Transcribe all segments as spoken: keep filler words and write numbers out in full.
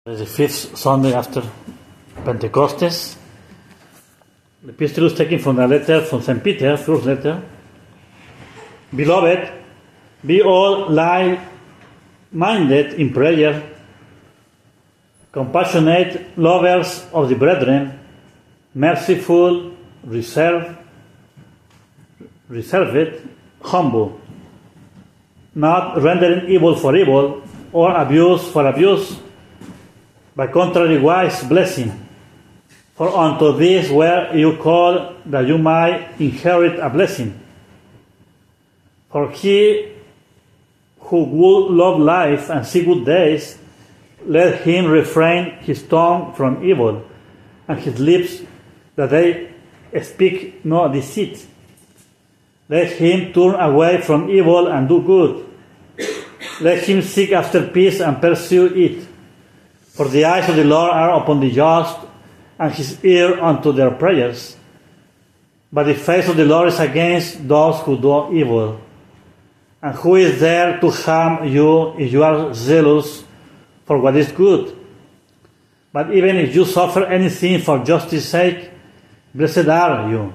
The fifth Sunday after Pentecostes. The epistle is taken from the letter from Saint Peter, first letter. Beloved, be all like-minded in prayer, compassionate, lovers of the brethren, merciful, reserved, reserved, humble, not rendering evil for evil or abuse for abuse, by contrary wise blessing. For unto this were you called, that you might inherit a blessing. For he who would love life and see good days, let him refrain his tongue from evil, and his lips that they speak no deceit. Let him turn away from evil and do good. Let him seek after peace and pursue it. For the eyes of the Lord are upon the just, and his ear unto their prayers. But the face of the Lord is against those who do evil. And who is there to harm you if you are zealous for what is good? But even if you suffer anything for justice' sake, blessed are you.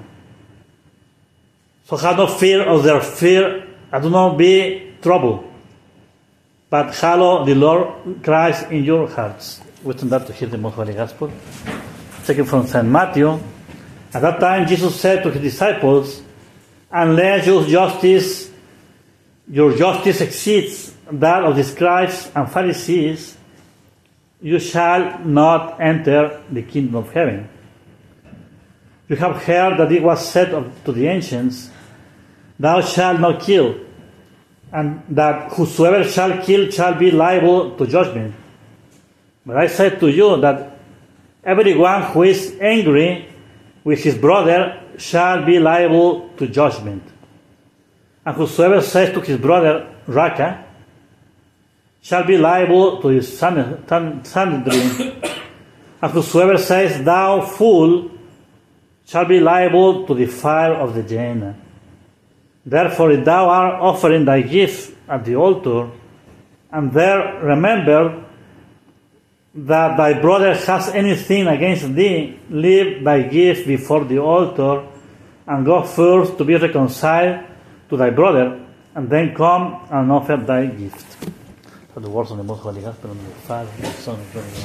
So have no fear of their fear, and do not be troubled, but hallow the Lord Christ in your hearts. We turn that to hear the most holy gospel. Taken from Saint Matthew. At that time Jesus said to his disciples, unless your justice, your justice exceeds that of the scribes and Pharisees, you shall not enter the kingdom of heaven. You have heard that it was said of, to the ancients, thou shalt not kill, and that whosoever shall kill shall be liable to judgment. But I said to you that everyone who is angry with his brother shall be liable to judgment. And whosoever says to his brother, Raka, shall be liable to his Sanhedrin. And whosoever says, thou fool, shall be liable to the fire of the Gehenna. Therefore, if thou art offering thy gift at the altar, and there remember that thy brother has anything against thee, leave thy gift before the altar, and go first to be reconciled to thy brother, and then come and offer thy gift. So the words of the most holy gospel, of the Father, the Son, and the Holy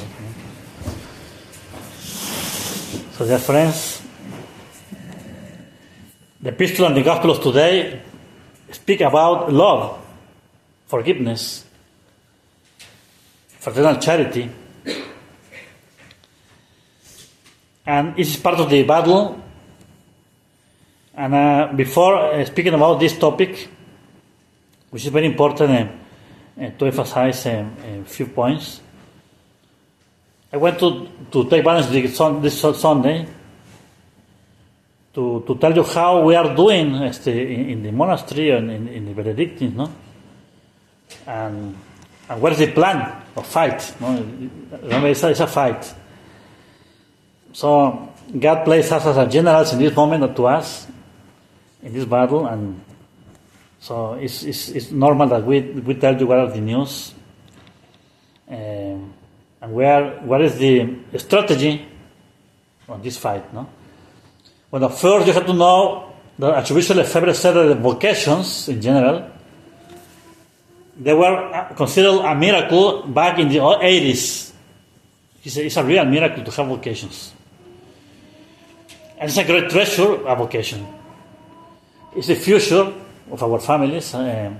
Ghost. So, dear friends, the epistle and the gospel of today speak about love, forgiveness, fraternal charity, and it is part of the battle. And uh, before uh, speaking about this topic, which is very important uh, uh, to emphasize uh, a few points, I want to, to take advantage of this Sunday To, to tell you how we are doing este, in, in the monastery and in, in the Benedictines, no? And, and what is the plan of fight? No? Remember, it's a, it's a fight. So God places us as generals in this moment to us in this battle, and so it's it's, it's normal that we we tell you what are the news, um, and where what is the strategy on this fight, no? Well, first you have to know that Archbishop Lefebvre said that the vocations, in general, they were considered a miracle back in the eighties. He said it's a real miracle to have vocations. And it's a great treasure, a vocation. It's the future of our families. Um,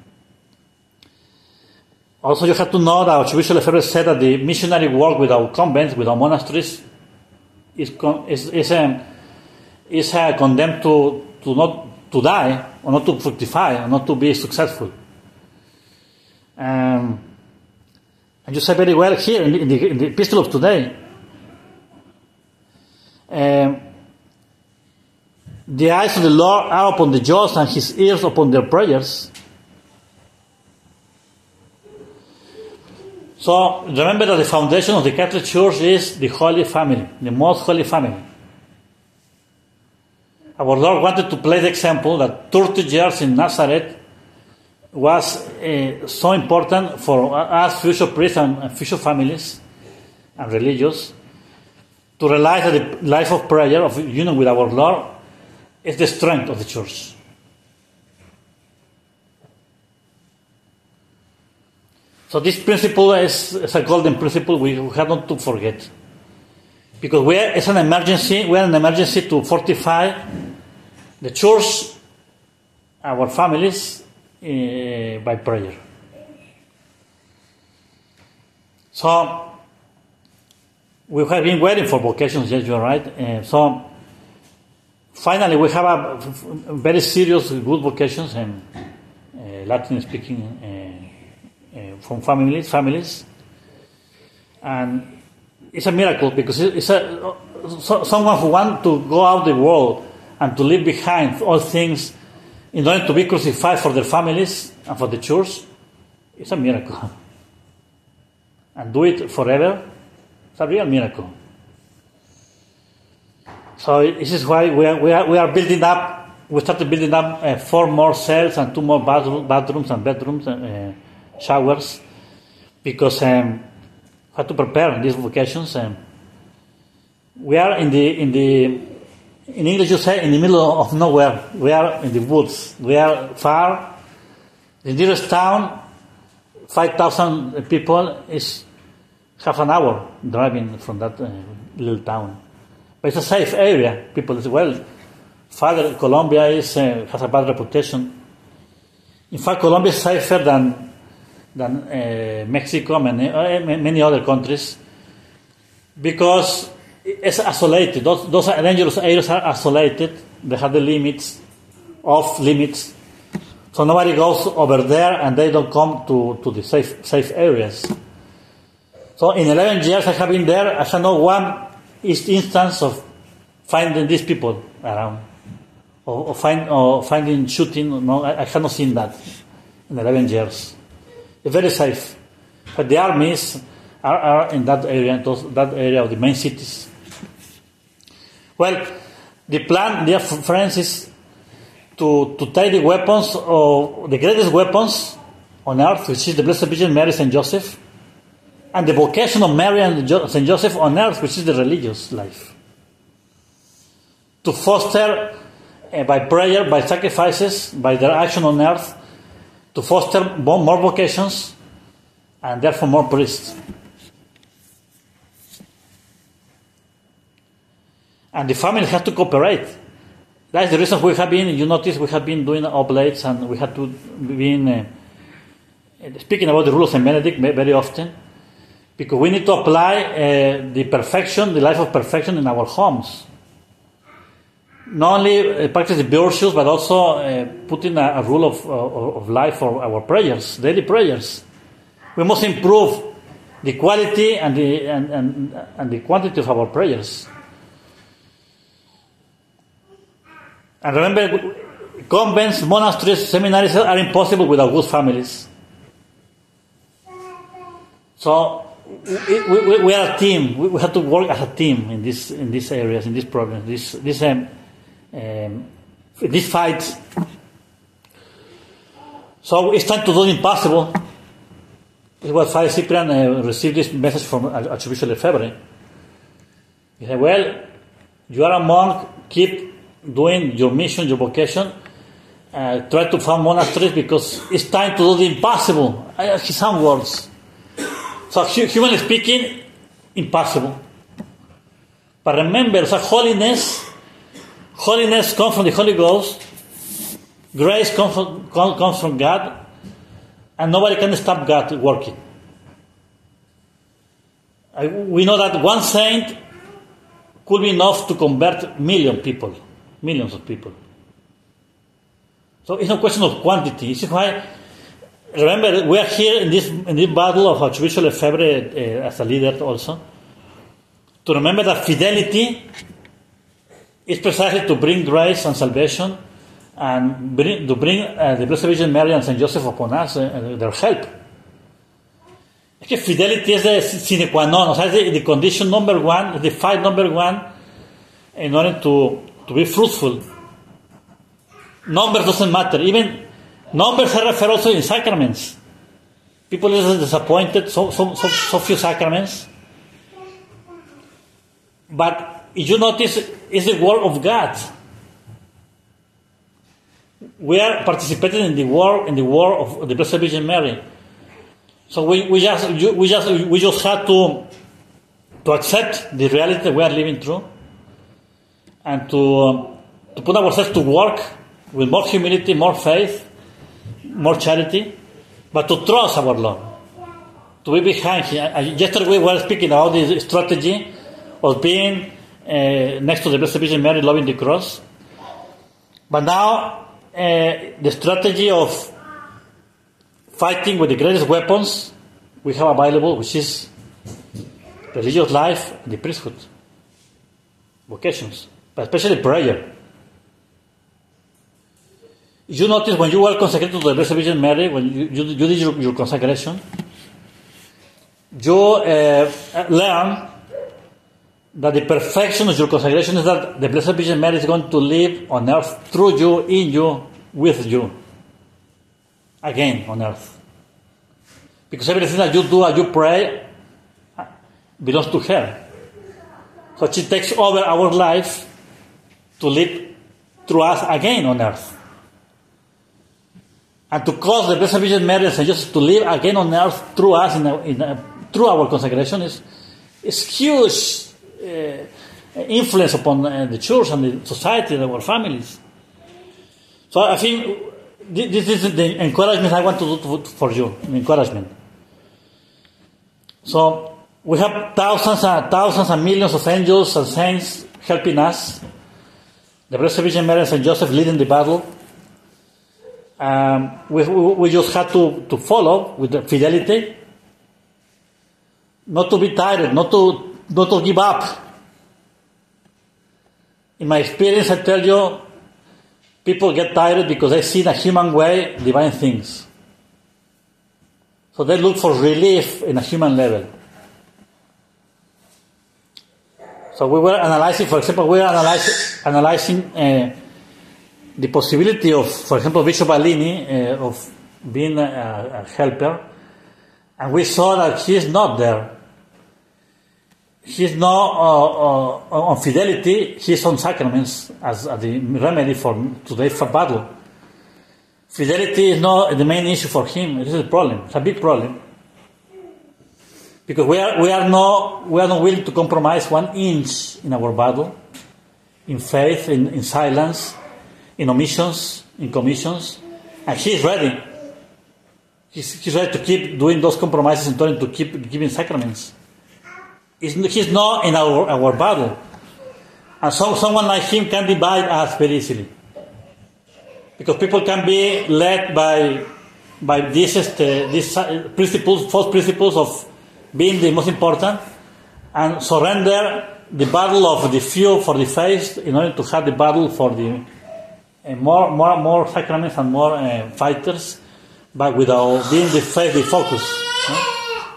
also, you have to know that Archbishop Lefebvre said that the missionary work with our convents, with our monasteries, is, is, is um, is uh, condemned to, to not to die, or not to fructify, or not to be successful. Um, and you say very well here in the, in the, in the epistle of today, um, the eyes of the Lord are upon the just, and his ears upon their prayers. So remember that the foundation of the Catholic Church is the Holy Family, the most holy family. Our Lord wanted to play the example that thirty years in Nazareth was uh, so important for us future priests and future families, and religious, to realize that the life of prayer, of union with our Lord, is the strength of the church. So this principle is, is a golden principle we have not to forget. Because we are, it's an emergency, we are an emergency to fortify the church, our families, uh, by prayer. So, we have been waiting for vocations, yes, you're right. Uh, so, finally, we have a, a very serious, good vocations, and uh, Latin-speaking uh, uh, from families, families, and it's a miracle because it's a so, someone who wants to go out the world and to leave behind all things in order to be crucified for their families and for the church. It's a miracle, and do it forever. It's a real miracle. So this is why we are we are, we are building up. We started building up uh, four more cells and two more bathroom, bathrooms and bedrooms and uh, showers, because um, we have to prepare these vocations. Um, we are in the in the in English you say in the middle of nowhere. We are in the woods. We are far. The nearest town, five thousand people, is half an hour driving from that uh, little town. But it's a safe area. People say, well, Father, Colombia is, uh, has a bad reputation. In fact, Colombia is safer than than uh, Mexico and many, uh, many other countries, because it's isolated. Those, those dangerous areas are isolated. They have the limits, off limits. So nobody goes over there and they don't come to, to the safe safe areas. So in eleven years I have been there, I have no one instance of finding these people around, or, or, find, or finding shooting. No, I, I have not seen that in eleven years. It's very safe. But the armies are, are in that area, those, that area of the main cities. Well, the plan, dear friends, is to, to take the weapons, or the greatest weapons on earth, which is the Blessed Virgin Mary, Saint Joseph, and the vocation of Mary and Saint Joseph on earth, which is the religious life. To foster, uh, by prayer, by sacrifices, by their action on earth, to foster more, more vocations, and therefore more priests. And the family has to cooperate. That's the reason we have been, you notice, we have been doing oblates, and we have to be uh, speaking about the rule of Saint Benedict very often. Because we need to apply uh, the perfection, the life of perfection in our homes. Not only uh, practice the virtues, but also uh, put in a, a rule of, uh, of life for our prayers, daily prayers. We must improve the quality and the, and, and, and the quantity of our prayers. And remember, convents, monasteries, seminaries are impossible without good families. So, We, we, we are a team. We, we have to work as a team in this in these areas, in these problems, this this um, um, these fights. So it's time to do the impossible. It was Father Cyprian uh, received this message from Archbishop Lefebvre. He said, "Well, you are a monk. Keep doing your mission, your vocation. Uh, try to found monasteries because it's time to do the impossible." Uh, his own words. So, humanly speaking, impossible. But remember, so holiness, holiness comes from the Holy Ghost, grace comes from, comes from God, and nobody can stop God working. We know that one saint could be enough to convert million people, millions of people. So it's no question of quantity. This is why. Remember, we are here in this in this battle of Archbishop Lefebvre uh, as a leader also, to remember that fidelity is precisely to bring grace and salvation, and bring, to bring uh, the Blessed Virgin Mary and Saint Joseph upon us, uh, their help. Es que fidelity es the sine qua non, o sea, es the, the condition number one, the fight number one, in order to, to be fruitful. Numbers doesn't matter, even. Numbers are referred also in sacraments. People are disappointed, so, so, so, so few sacraments. But if you notice, it's the word of God. We are participating in the war in the war of the Blessed Virgin Mary. So we, we just we just we just have to to accept the reality that we are living through, and to um, to put ourselves to work with more humility, more faith, more charity, but to trust our Lord, to be behind Him. Yesterday we were speaking about the strategy of being uh, next to the Blessed Virgin Mary, loving the cross, but now. Uh, the strategy of fighting with the greatest weapons we have available, which is religious life and the priesthood, vocations, but especially prayer. You notice when you were consecrated to the Blessed Virgin Mary, when you, you, you did your, your consecration, you uh, learn that the perfection of your consecration is that the Blessed Virgin Mary is going to live on earth through you, in you, with you, again on earth. Because everything that you do and you pray belongs to her. So she takes over our life to live through us again on earth. And to cause the Blessed Virgin Mary and Saint Joseph to live again on earth through us, in a, in a, through our consecration, is, is huge. Uh, influence upon uh, the church and the society and our families. So I think this is the encouragement I want to do for you, the encouragement. So we have thousands and thousands and millions of angels and saints helping us. The Blessed Virgin Mary and Saint Joseph leading the battle. Um, we, we just have to, to follow with the fidelity, not to be tired, not to not to give up. In my experience, I tell you, people get tired because they see in a human way divine things. So they look for relief in a human level. So we were analyzing, for example, we were analyzing, analyzing uh, the possibility of, for example, Bishop Alini, uh, of being a, a helper, and we saw that he is not there. He's not uh, uh, on fidelity, he's on sacraments as, as the remedy for today's battle. Fidelity is not the main issue for him. This is a problem. It's a big problem. Because we are, we are, not, we are not willing to compromise one inch in our battle, in faith, in, in silence, in omissions, in commissions. And he's ready. He's, he's ready to keep doing those compromises in order to keep giving sacraments. He's not in our, our battle. And so someone like him can divide us very easily. Because people can be led by by these, uh, these principles, false principles of being the most important, and surrender the battle of the few for the faith in order to have the battle for the uh, more, more, more sacraments and more uh, fighters, but without being the faith, the focus. No?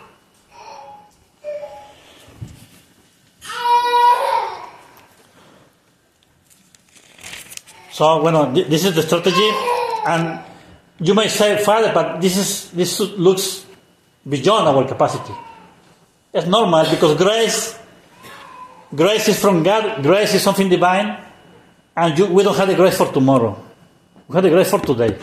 So, bueno, this is the strategy, and you may say, Father, but this is this looks beyond our capacity. It's normal because grace, grace is from God. Grace is something divine, and you, we don't have the grace for tomorrow. We have the grace for today.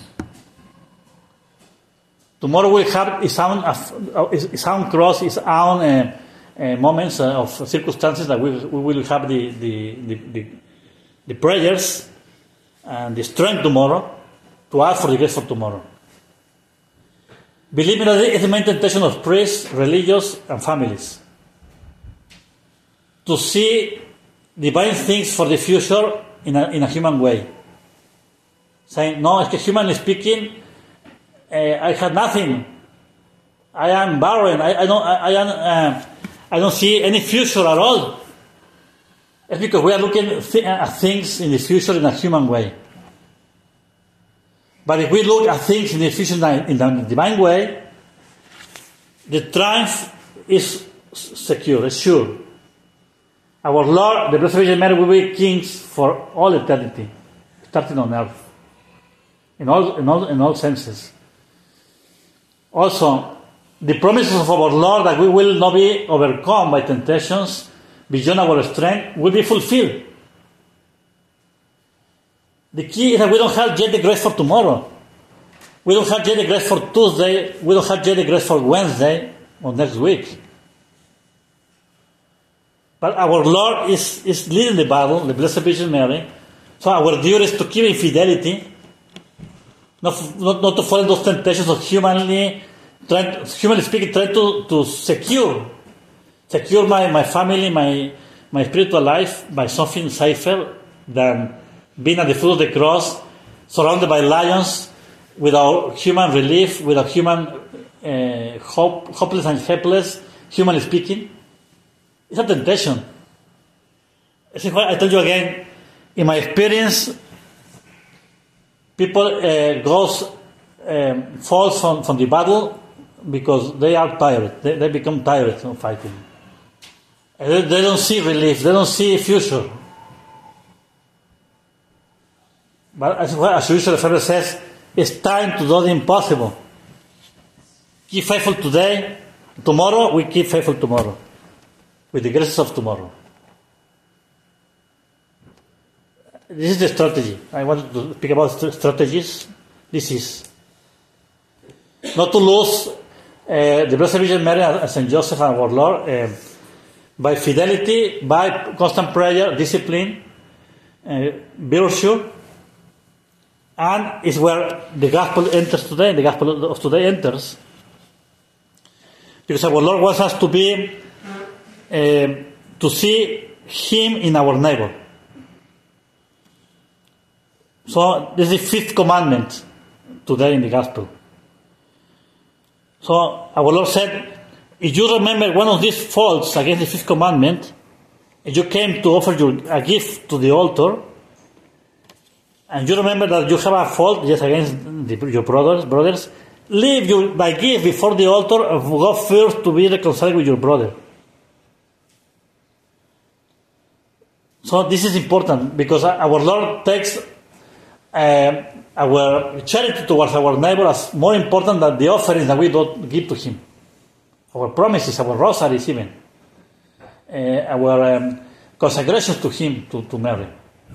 Tomorrow we'll have its own, its own cross, its own uh, uh, moments uh, of circumstances that we, we will have the the, the, the, the prayers and the strength tomorrow to ask for the grace for tomorrow. Believe me, that is the main temptation of priests, religious, and families. To see divine things for the future in a, in a human way. Saying, no, es que humanly speaking, uh, I have nothing. I am barren. I, I don't. I, I am. Uh, I don't see any future at all. It's because we are looking th- at things in the future in a human way. But if we look at things in the future in a divine way, the triumph is secure, it's sure. Our Lord, the Blessed Virgin Mary, will be kings for all eternity, starting on earth, in all, in all, in all senses. Also, the promises of our Lord that we will not be overcome by temptations, beyond our strength will be fulfilled. The key is that we don't have yet the grace for tomorrow. We don't have yet the grace for Tuesday. We don't have yet the grace for Wednesday or next week. But our Lord is, is leading the battle, the Blessed Virgin Mary. So our duty is to keep in fidelity, not, not, not to fall into those temptations of humanly, trying, humanly speaking, trying to, to secure, secure my, my family, my, my spiritual life by something safer than being at the foot of the cross, surrounded by lions, without human relief, without human uh, hope, hopeless and helpless, humanly speaking. It's a temptation. I tell you again, in my experience, people uh, goes um, falls from, from the battle because they are tired. They, they become tired of fighting. They, they don't see relief. They don't see a future. But as, as usual, the Father says, it's time to do the impossible. Keep faithful today. Tomorrow, we keep faithful tomorrow. With the graces of tomorrow. This is the strategy. I want to speak about strategies. This is not to lose uh, the Blessed Virgin Mary and Saint Joseph and our Lord uh, by fidelity, by constant prayer, discipline, uh, virtue, and is where the gospel enters today. The gospel of today enters because our Lord wants us to be. Uh, to see Him in our neighbor. So this is the fifth commandment today in the gospel. So our Lord said, if you remember one of these faults against the fifth commandment, and you came to offer your, a gift to the altar, and you remember that you have a fault just against the, your brothers, brothers, leave your, thy gift before the altar and go first to be reconciled with your brother. So this is important because our Lord takes uh, our charity towards our neighbor as more important than the offerings that we don't give to Him. Our promises, our rosaries even. Uh, our um, consagrations to Him, to, to Mary.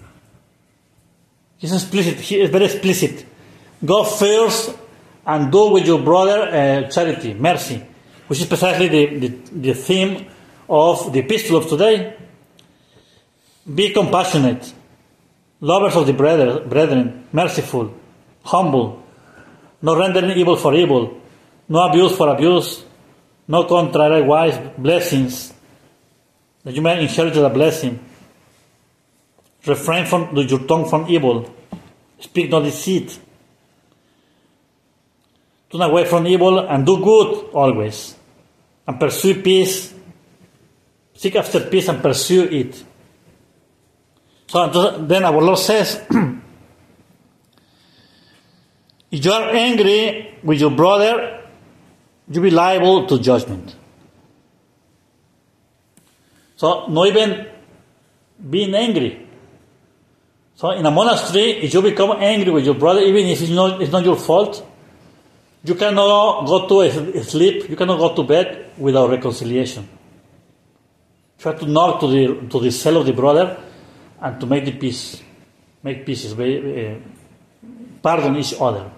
He's explicit, He is very explicit. Go first and do with your brother uh, charity, mercy, which is precisely the, the, the theme of the epistle of today. Be compassionate, lovers of the brethren, merciful, humble, no rendering evil for evil, no abuse for abuse, no contrariwise blessings, that you may inherit the blessing. Refrain from your tongue from evil, speak no deceit. Turn away from evil and do good always, and pursue peace. Seek after peace and pursue it. So then our Lord says, if you are angry with your brother, you will be liable to judgment. So not even being angry. So in a monastery, if you become angry with your brother, even if it's not, it's not your fault, you cannot go to sleep, you cannot go to bed without reconciliation. Try to knock to the to the cell of the brother and to make the peace, make peace, uh, pardon each other.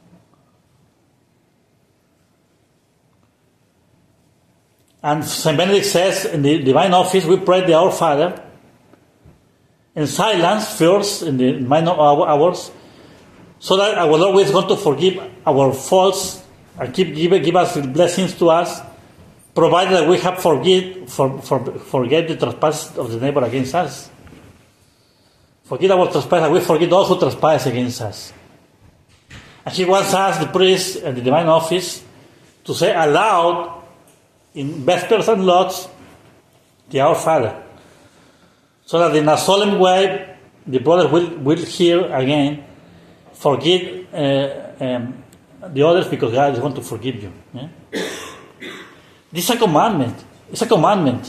And Saint Benedict says in the Divine Office, we pray the Our Father in silence first, in the minor hours, so that our Lord is going to forgive our faults and keep give, give us blessings to us, provided that we have forgive, for, for, forget the trespass of the neighbor against us. Forgive our trespass, and we forgive those who trespass against us. And He wants us, the priest and the Divine Office, to say aloud, in Vespers and Lauds, the Our Father. So that in a solemn way, the brother will, will hear again, forgive uh, um, the others because God is going to forgive you. Yeah? This is a commandment. It's a commandment.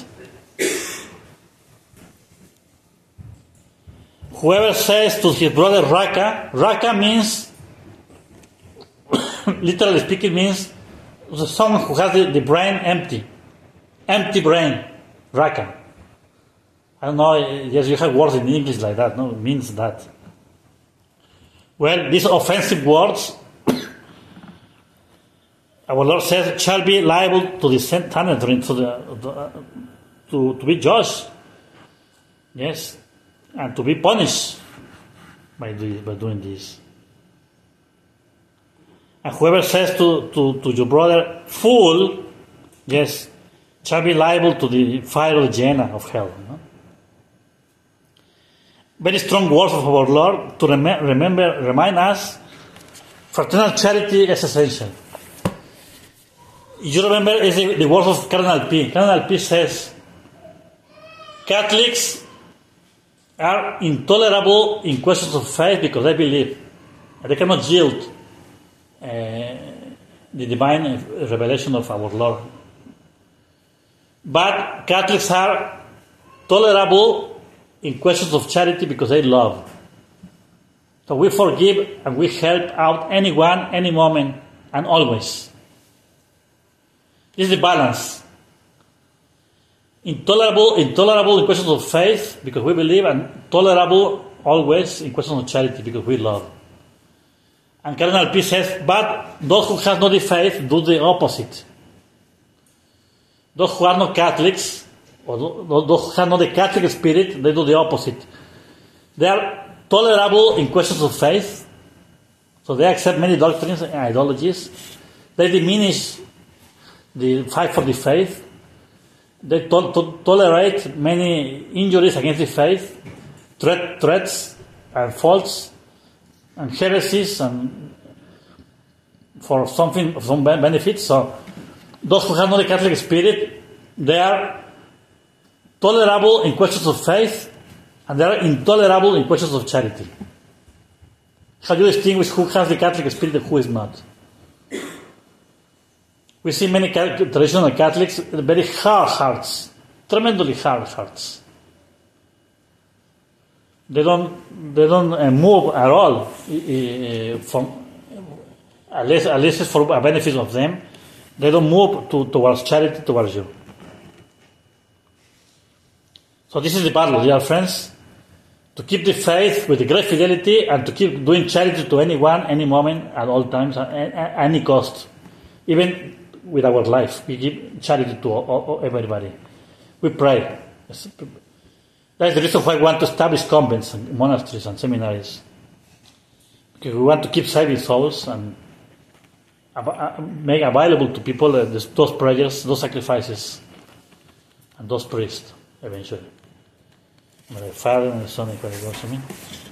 Whoever says to his brother Raka, Raka means, literally speaking, means someone who has the, the brain empty. Empty brain. Raka. I don't know, yes, you have words in English like that, no? It means that. Well, these offensive words, our Lord says, shall be liable to the Sanhedrin, to, the, uh, to, to be judged. Yes, and to be punished by, the, by doing this. And whoever says to, to, to your brother, fool, yes, shall be liable to the fire of Gehenna of hell. No? Very strong words of our Lord to rem- remember, remind us, fraternal charity is essential. You remember is the, the words of Cardinal P. Cardinal P says, Catholics are intolerable in questions of faith because they believe. And they cannot yield uh, the divine revelation of our Lord. But Catholics are tolerable in questions of charity because they love. So we forgive and we help out anyone, any moment, and always. This is the balance. Intolerable, intolerable in questions of faith because we believe, and tolerable always in questions of charity because we love. And Cardinal P says, but those who have not the faith do the opposite. Those who are not Catholics, or those who have not the Catholic spirit, they do the opposite. They are tolerable in questions of faith, so they accept many doctrines and ideologies. They diminish the fight for the faith. They to- to- tolerate many injuries against the faith, threat, threats and faults and heresies and for something, some benefits. So those who have not the Catholic spirit, they are tolerable in questions of faith, and they are intolerable in questions of charity. How do you distinguish who has the Catholic spirit and who is not? We see many traditional Catholics with very hard hearts, tremendously hard hearts. They don't, they don't uh, move at all uh, from, unless, unless it's for a benefit of them. They don't move to, towards charity, towards you. So this is the battle, dear friends, to keep the faith with the great fidelity and to keep doing charity to anyone, any moment, at all times, at any cost. Even with our life, we give charity to all, all, everybody. We pray. That's the reason why we want to establish convents and monasteries and seminaries. Because we want to keep saving souls and make available to people those prayers, those sacrifices, and those priests, eventually. The Father, and the Son, and the Holy Ghost. Amen.